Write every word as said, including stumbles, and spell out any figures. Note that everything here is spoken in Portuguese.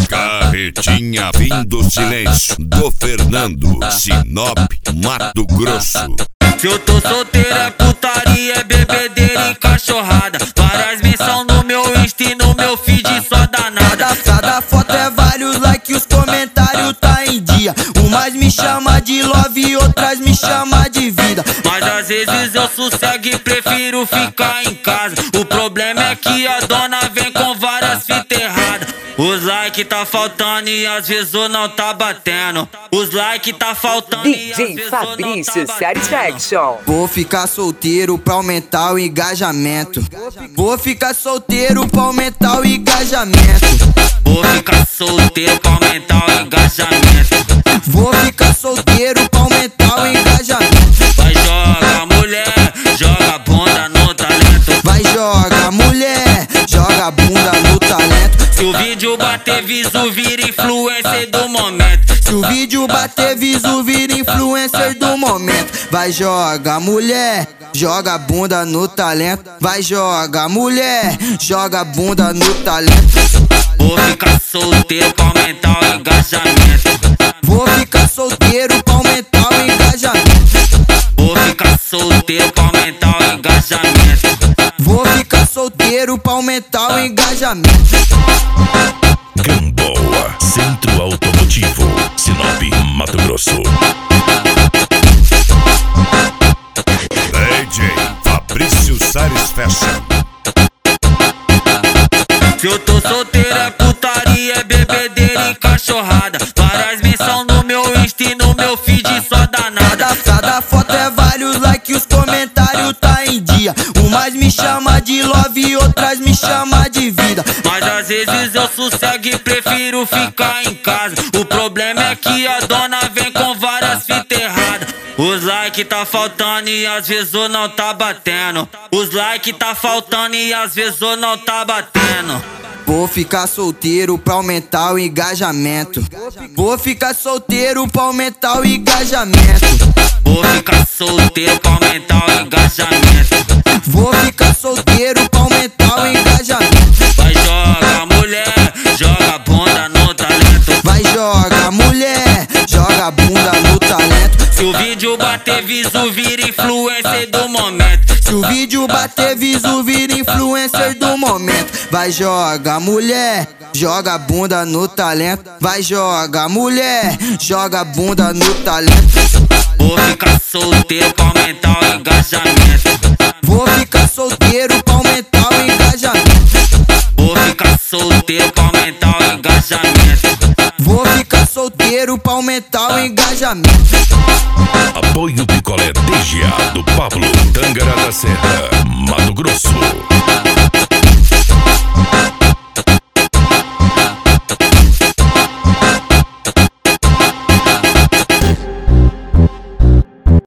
Carretinha vindo silêncio do Fernando, Sinop, Mato Grosso. Se eu tô solteiro é putaria, é bebedeira e cachorrada. Várias menções no meu Insta e no meu feed só danada. Cada foto é vários likes, os comentários tá em dia. Umas me chama de love e outras me chama de vida. Mas às vezes eu sossego e prefiro ficar em casa. O problema é que a dona vem com várias fitas erradas. Os like tá faltando e às vezes eu não tá batendo. Os like tá faltando e às D J vezes eu não Fabrício tá Satisfaction. Vou ficar solteiro pra aumentar o engajamento. Vou ficar solteiro pra aumentar o engajamento. Vou ficar solteiro pra aumentar o engajamento. Vou ficar solteiro pra aumentar o engajamento. Vai joga mulher, joga bunda no talento. Vai joga mulher, joga bunda no talento. Se o vídeo bater visu, vira influencer do momento. Se o vídeo bater visu, vira influencer do momento. Vai joga mulher, joga bunda no talento. Vai joga mulher, joga bunda no talento. Vou ficar solteiro pra aumentar o engajamento. Vou ficar solteiro pra aumentar o engajamento. Vou ficar solteiro pra aumentar o engajamento. Vou ficar solteiro pra aumentar o engajamento. Gamboa, Centro Automotivo, Sinop, Mato Grosso. D J Fabrício Satisfaction. Se eu tô solteiro é putaria, é bebedeira e cachorrada. Várias menções no meu Insta e no meu feed só danada. Cada foto é vários likes, os comentários tá em dia. Umas me chama de love e outras me chama de vida. Mas às vezes eu sossego e prefiro ficar em casa. O problema é que a dona vem com várias fitas erradas. Os like tá faltando e às vezes eu não tá batendo. Os like tá faltando e às vezes eu não tá batendo. Vou ficar solteiro pra aumentar o engajamento. Vou ficar solteiro pra aumentar o engajamento. Vou ficar solteiro pra aumentar o engajamento. Vou ficar solteiro pra aumentar o engajamento. Vai joga mulher, joga bunda no talento. Vai joga mulher, joga bunda no talento. Se o vídeo bater visu, vira influencer do momento. Se o vídeo bater visu, vira influencer do momento. Vai joga mulher, joga bunda no talento. Vai joga mulher, joga bunda no talento. Vou ficar solteiro pra aumentar o engajamento. Vou ficar solteiro pra aumentar o engajamento. Vou ficar solteiro pra aumentar o engajamento. Vou ficar solteiro pra aumentar o engajamento. Apoio Picolé D G A do Pablo, Tangará da Serra, Mato Grosso.